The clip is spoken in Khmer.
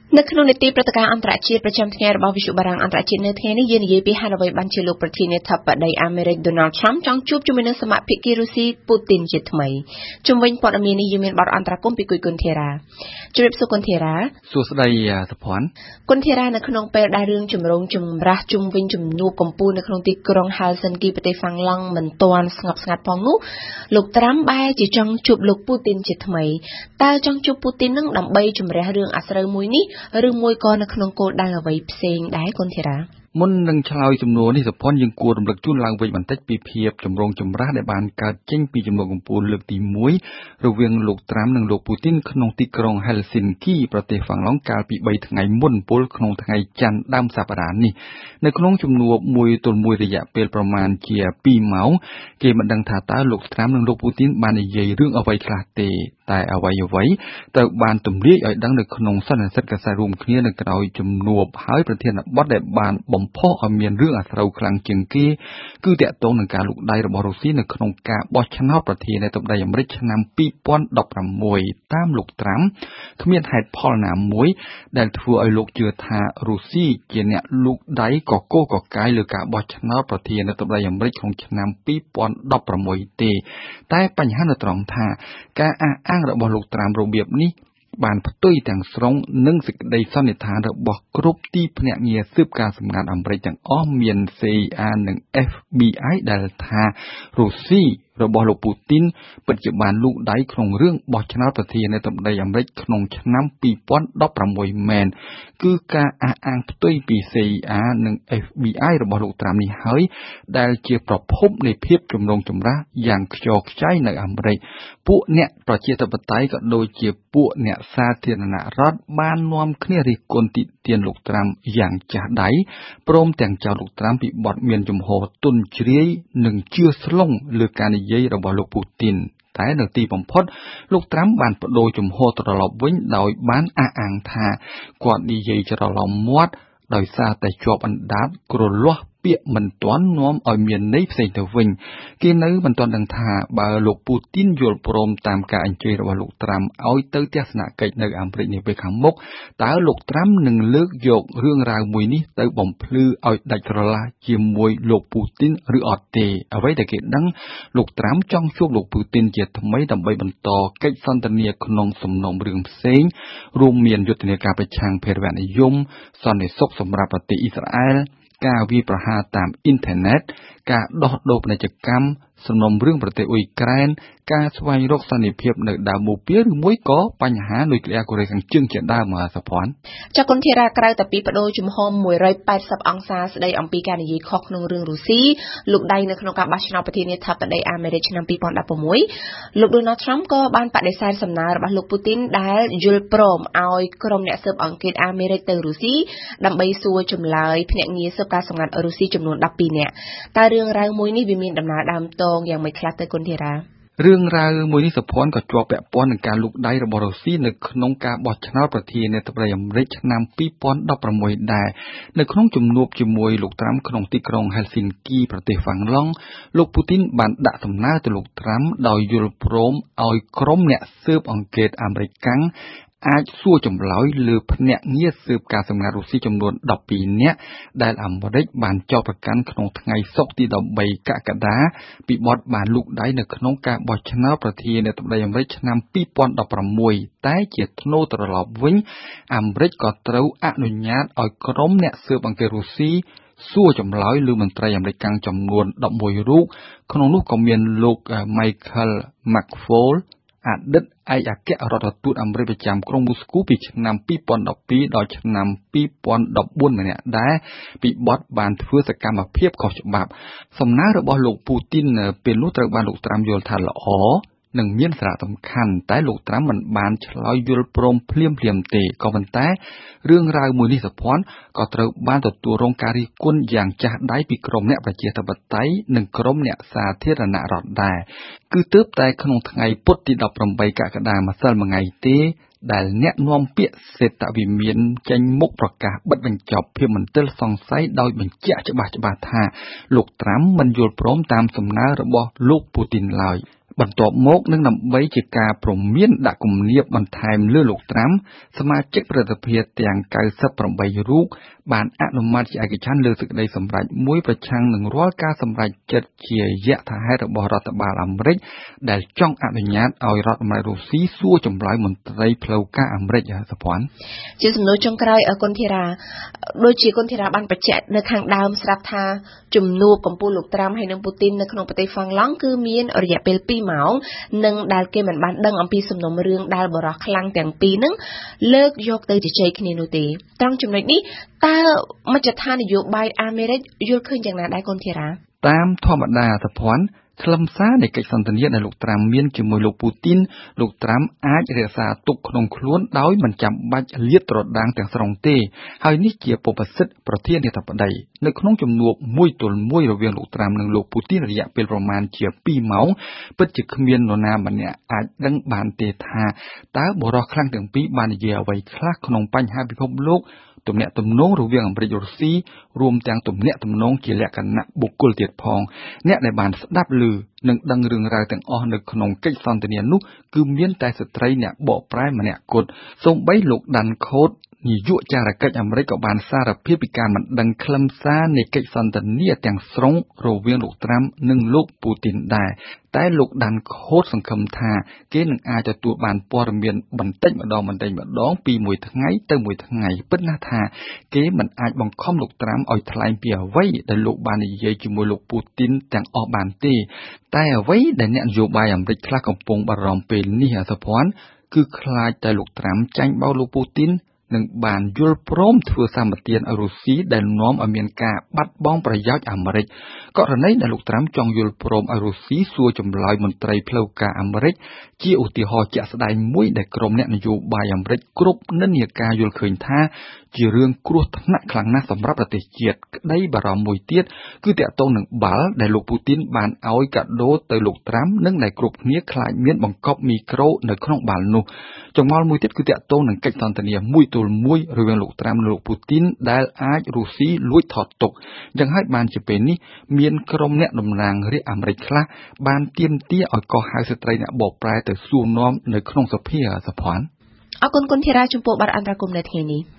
នៅក្នុងនីតិព្រឹត្តិការណ៍អន្តរជាតិប្រចាំថ្ងៃរបស់វិទ្យុបារាំងអន្តរជាតិនៅថ្ងៃនេះយើងនិយាយពីហាអ្វីបានជាលោកប្រធានាធិបតីអាមេរិក Donald Trump ចង់ជួបជាមួយនឹងសមាជិករុស្ស៊ី Putin ជាថ្មីជំវិញព័ត៌មាននេះយើងមានបទអន្តរកម្មពីគុណធារាជម្រាបសួរគុណធារាសួស្តីសុភ័ណ្ឌគុណធារានៅក្នុងពេលដែលរឿងចម្រូងចម្រាសជុំវិញជំនួបកម្ពុជានៅក្នុងទីក្រុង Helsinki ប្រទេសហ្វាំងឡង់មិនទាន់ស្ងប់ស្ងាត់ផងនោះលោក Trump បែរជាចង់ជួបលោក Putin ជាថ្មីតើចង់ជួប Putin នឹងដើម្បីជំរះរឿងអាស្រូវមួយនេះឬមួយក៏នៅក្នុងគោលដៅអ្វីផ្សេងដែរគុណធារាមុននឹងឆ្លើយចំនួននេះសុភ័ណ្ឌយើងគួររំលឹកជូនឡើងវិញបន្តិចពីភាពចម្រូងចម្រាសដែលបានកើតចេញពីជំនួបកម្ពុជាលើកទី1រវាងលោកត្រាំនិងលោកពូទីនក្នុងទីក្រុង Helsinki ប្រទេសហ្វាំងឡង់កាលពី3ថ្ងៃមុនពលក្នុងថ្ងៃច័ន្ទដើមសប្តាហ៍នេះនៅក្នុងជំនួបមួយទល់មួយរយៈពេលប្រមាណជា2ម៉ោងគេមិនដឹងថាតើលោកត្រាំនិងលោកពូទីនបាននិយាយរឿងអ្វីខ្លះទេតែអ្វីត្រូវបានទម្លាយឲ្យដឹងនៅក្នុងសន្និសីទកាសែតរួមគ្នានៅក្រៅជំនួបហើយប្រធានបទដែលបានបំផុសឲ្យមានរឿងអាស្រូវខ្លាំងជាងគេគឺតាក់ទងនឹងការលូកដៃរបស់រុស្ស៊ីនៅក្នុងការបោះឆ្នោតប្រធានាធិបតីអាមេរិកឆ្នាំ2016តាមលោកត្រាំគ្មានហេតុផលណាមួយដែលធ្វើឲ្យលោកជឿថារុស្ស៊ីជាអ្នកលូកដៃកកកកាយលើការបោះឆ្នោតប្រធានាធិបតីអាមេរិកក្នុងឆ្នាំ2016ទេតែបញ្ហានៅត្រង់ថាការអះអាងរបស់លោកត្រាំរបៀបនេះបានផ្ទុយទាំងស្រុងនឹងសេចក្តីសន្និដ្ឋានរបស់គ្រប់ទីភ្នាក់ងារស៊ើបការសម្ងាត់អាមេរិកទាំងអស់មាន CIA និង FBI ដែលថារុស្ស៊ីរបស់លោកពូទីនពិតជាបានលូកដៃក្នុងរឿងបោះឆ្នោតប្រធានាធិបតីអាមេរិកក្នុងឆ្នាំ2016មែនគឺការអះអាងផ្ទុយពី CIA និង FBI របស់លោកត្រាំនេះហើយដែលជាប្រភពនៃភាពចម្រូងចម្រាសយ៉ាងខ្ជរខ្ចាយនៅអាមេរិកពួកអ្នកប្រជាធិបតេយ្យក៏ដូចជាពួកអ្នកសាធារណរដ្ឋបាននាំគ្នារិះគន់ទានលោកត្រាំយ៉ាងចាស់ដៃព្រមទាំងចោទលោកត្រាំពីបទមានជំហរទន់ជ្រាយនិងជឿស្លុងលើការនិយាយរបស់លោកពូទីនតែនៅទីបំផុតលោកត្រាំបានបដូរជំហរត្រឡប់វិញដោយបានអះអាងថាគាត់និយាយច្រឡំមាត់ដោយសារតែជាប់អណ្ដាតគ្រលាស់ពាក្យមិនទាន់នាំឲ្យមានន័យផ្សេងទៅវិញគេនៅមិនទាន់ដឹងថាបើលោកពូទីនយល់ព្រមតាមការអញ្ជើញរបស់លោកត្រាំឲ្យទៅទស្សនកិច្ចនៅអាមេរិកនាពេលខាងមុខតើលោកត្រាំនឹងលើកយករឿងរ៉ាវមួយនេះទៅបំភ្លឺឲ្យដាច់ស្រឡះជាមួយលោកពូទីនឬអត់ទេអ្វីដែលគេដឹងលោកត្រាំចង់ជួបលោកពូទីនជាថ្មីដើម្បីបន្តកិច្ចសន្ទនាក្នុងសំណុំរឿងផ្សេងរួមមានយុទ្ធនាការប្រឆាំងភេរវនិយមសន្តិសុខសម្រាប់ប្រទេសអ៊ីស្រាអែលការវាយប្រហារតាមអ៊ីនធឺណិតការដោះដូរពាណិជ្ជកម្មសំណុំរឿងប្រទេសអ៊ុយក្រែនការស្វែងរកសន្តិភាពនៅដើមបូព៌ាឬមួយក៏បញ្ហានុយក្លេអ៊ែរកូរ៉េខាងជើងជាដើមសុភ័ណ្ឌចាគុណធារាក្រៅតែពីបដូរជំហរ180អង្សាស្ដីអំពីការនិយាយខុសក្នុងរឿងរុស្ស៊ីលោកដៃនៅក្នុងការបោះឆ្នោតប្រធានាធិបតីអាមេរិកឆ្នាំ2016លោក Donald Trump ក៏បានបដិសេធសំណើរបស់លោកពូទីនដែលយល់ព្រមឲ្យក្រុមអ្នកស៊ើបអង្កេតអាមេរិកទៅរុស្ស៊ីដើម្បីសួរចម្លើយភ្នាក់ងារស៊ើបការសម្ងាត់រុស្ស៊ីចំនួន12នាក់តើរឿងរ៉ាវមួយនេះវាមានដំណើរដើមតងយ៉ាងម៉េចខ្លះទៅគុណធារារឿងរ៉ាវមួយនេះសុភ័ណ្ឌក៏ជាប់ពាក់ព័ន្ធនឹងការលូកដៃរបស់រុស្ស៊ីនៅក្នុងការបោះឆ្នោតប្រធានាធិបតីអាមេរិកឆ្នាំ2016ដែរនៅក្នុងជំនួបជាមួយលោកត្រាំក្នុងទីក្រុង Helsinki ប្រទេសហ្វាំងឡង់លោកពូទីនបានដាក់សំណើទៅលោកត្រាំដោយយល់ព្រមឲ្យក្រុមអ្នកស៊ើបអង្កេតអាមេរិកកាំងអាចសួរចម្លើយលើភ្នាក់ងារស៊ើបការសម្ងាត់រុស្ស៊ីចំនួន12នាក់ដែលអាមេរិកបានចោទប្រកាន់ក្នុងថ្ងៃសុក្រទី13កក្កដាពីបទបានលូកដៃនៅក្នុងការបោះឆ្នោតប្រធានាធិបតីអាមេរិកឆ្នាំ2016តែជាថ្នូរត្រឡប់វិញអាមេរិកក៏ត្រូវអនុញ្ញាតឲ្យក្រុមអ្នកស៊ើបអង្កេតរុស្ស៊ីសួរចម្លើយលើមន្ត្រីអាមេរិកកាំងចំនួន11រូបក្នុងនោះក៏មានលោក Michael McFaulអតីតឯកអគ្គរដ្ឋទូតអាមេរិកប្រចាំក្រុងមូស្គូពីឆ្នាំ2012ដល់ឆ្នាំ2014ម្នាក់ដែរពីបទបានធ្វើសកម្មភាពខុសច្បាប់សំណើរបស់លោកពូទីនពេលនោះត្រូវបានលោកត្រាំយល់ថាល្អនិងមានសារៈសំខាន់តែលោកត្រាំមិនបានឆ្លើយយល់ព្រមភ្លាមទេក៏ប៉ុន្តែរឿងរ៉ាវមួយនេះសុភ័ណ្ឌក៏ត្រូវបានទទួលរងការរិះគន់យ៉ាងចាស់ដៃពីក្រុមអ្នកប្រជាធិបតេយ្យនិងក្រុមអ្នកសាធារណរដ្ឋដែរគឺទើបតែក្នុងថ្ងៃពុធទី18កក្កដាម្សិលមិញទេដែលអ្នកនាំពាក្យសេតវិមានចេញមុខប្រកាសបិទបញ្ចប់ភាពមន្ទិលសង្ស័យដោយបញ្ជាក់ច្បាស់ថាលោកត្រាំមិនយល់ព្រមតាមសំណើរបស់លោកពូទីនឡើយបន្ទាប់មកនឹងដើម្បីជាការព្រមានដាក់គំនាបបន្ថែមលើលោកត្រាំសមាជិកប្រតិភិទាំង98រូបបានអនុម័តជាឯកច្ឆន្ទលើសេចក្តីសម្រេចមួយប្រឆាំងនឹងរាល់ការសម្រេចចិត្តជាយថាហេតុរបស់រដ្ឋបាលអាមេរិកដែលចង់អនុញ្ញាតឲ្យរដ្ឋអំណាចរុស្ស៊ីសួរចម្លើយមន្ត្រីផ្លូវការអាមេរិកសុភ័ណ្ឌជាសំណួរចុងក្រោយគុណធីរ៉ាដូចជាគុណធីរ៉ាបានបញ្ជាក់នៅខាងដើមស្រាប់ថាជំនួបកម្ពុជាលោកត្រាំហើយនិងពូទីននៅក្នុងប្រទេសហ្វាំងឡង់គឺមានរយៈពេល2ម៉ោងនិងដែលគេមិនបានដឹងអំពីសំណុំរឿងដែលបរិះខ្លាំងទាំងពីរហ្នឹងលើកយកទៅជជែកគ្នានោះទេត្រង់ចំណុចនេះតើមជ្ឈដ្ឋាននយោបាយអាមេរិកយល់ឃើញយ៉ាងណាដែរគុណធីរ៉ាតាមធម្មតាសុភ័ណ្ឌខ្លឹមសារនៃកិច្ចសន្ទនាដែលលោកត្រាំមានជាមួយលោកពូទីនលោកត្រាំអាចរក្សាទុកក្នុងខ្លួនដោយមិនចាំបាច់លាតត្រដាងទាំងស្រុងទេហើយនេះជាពុបសិទ្ធិប្រធានាធិបតីនៅក្នុងជំនួបមួយទល់មួយរវាងលោកត្រាំនិងលោកពូទីនរយៈពេលប្រមាណជា2ម៉ោងពិតជាគ្មាននរណាម្នាក់អាចដឹងបានទេថាតើបរិះខ្លាំងទាំងពីរបាននិយាយអ្វីខ្លះក្នុងបញ្ហាពិភពលោកទំនាក់ទំនងរវាងអាមេរិករុស្ស៊ីរួមទាំងទំនាក់ទំនងជាលក្ខណៈបុគ្គលទៀតផងអ្នកដែលបានស្ដាប់ឮនិងដឹងរឿងរ៉ាវទាំងអស់នៅក្នុងកិច្ចសន្ទនានោះគឺមានតែស្ត្រីអ្នកបកប្រែម្នាក់គត់សូម្បីលោកដាន់ខូតនាយកចារកិច្ចអាមេរិកក៏បានសារភាពពីការមិនដឹងខ្លឹមសារនៃកិច្ចសន្ទនាទាំងស្រុងរវាងលោកត្រាំនិងលោកពូទីនដែរតែលោកដាន់ខូតសង្ឃឹមថាគេនឹងអាចទទួលបានព័ត៌មានបន្តិចម្ដងពីមួយថ្ងៃទៅមួយថ្ងៃពិតណាស់ថាគេមិនអាចបង្ខំលោកត្រាំឲ្យថ្លែងពីអ្វីដែលលោកបាននិយាយជាមួយលោកពូទីនទាំងអស់បានទេតែអ្វីដែលអ្នកនយោបាយអាមេរិកខ្លះកំពុងបារម្ភពេលនេះសុភ័ណ្ឌគឺខ្លាចតែលោកត្រាំចាញ់បោកលោកពូទីននឹងបានយល់ព្រមធ្វើសម្បទានឲ្យរុស្ស៊ីដែលនាំឲ្យមានការបាត់បង់ប្រយោជន៍អាមេរិកករណីដែលលោកត្រាំចង់យល់ព្រមឲ្យរុស្ស៊ីសួរចម្លើយមន្ត្រីផ្លូវការអាមេរិកជាឧទាហរណ៍ជាក់ស្ដែងមួយដែលក្រុមអ្នកនយោបាយអាមេរិកគ្រប់និន្នាការយល់ឃើញថាជារឿងគ្រោះថ្នាក់ខ្លាំងណាស់សម្រាប់ប្រទេសជាតិក្តីបារម្ភមួយទៀតគឺទាក់ទងនឹងបាល់ដែលលោកពូទីនបានឲ្យកាដូទៅលោកត្រាំនិងដែលគ្រប់គ្នាខ្លាចមានបង្កប់មីក្រូនៅក្នុងបាល់នោះចម្ងល់មួយទៀតគឺទាក់ទងនឹងកិច្ចសន្ទនាមួយទល់មួយរវាងលោកត្រាំនិងលោកពូទីនដែលអាចរុស្ស៊ីលួចថតទុកយ៉ាងហើយបានជាពេលនេះមានក្រុមអ្នកតំណាងរាស្ត្រអាមេរិកខ្លះបានទាមទារឲ្យកោះហៅស្ត្រីអ្នកបកប្រែទៅសួរនាំនៅក្នុងសភាសុភ័ណ្ឌអរគុណគុណធីរ៉ាចំពោះបទអន្តរកម្មនៅថ្ងៃនេះ